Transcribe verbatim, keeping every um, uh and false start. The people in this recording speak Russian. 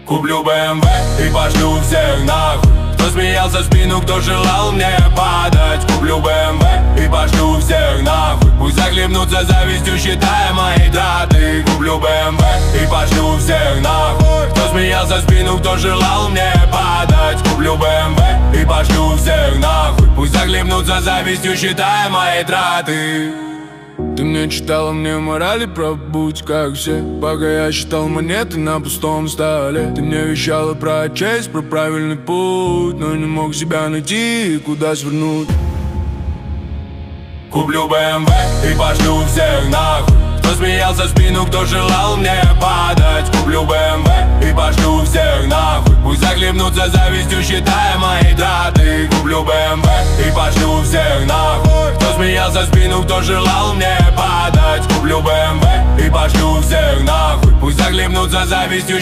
Куплю бэ эм вэ и пошлю всех нахуй. Кто смеялся в спину, кто желал мне падать. Куплю бэ эм вэ и пошлю всех нахуй. Пусть захлебнутся завистью, считая мои траты. Куплю бэ эм вэ и пошлю всех нахуй. Кто смеялся в спину, кто желал мне падать. Куплю бэ эм вэ и пошлю всех нахуй. Пусть захлебнутся завистью, считая мои траты. Ты мне читала мне морали про будь как все, пока я считал монеты на пустом столе. Ты мне вещала про честь, про правильный путь, но не мог себя найти и куда свернуть. Куплю бэ эм вэ и пошлю всех нахуй. Кто смеялся в спину, кто желал мне падать. Куплю бэ эм вэ и пошлю всех нахуй. Пусть захлебнутся завистью, считая мои траты. Куплю бэ эм вэ и пошлю всех нахуй. Кто смеялся в спину, кто желал мне падать. Куплю бэ эм вэ и пошлю всех нахуй. Пусть захлебнутся завистью,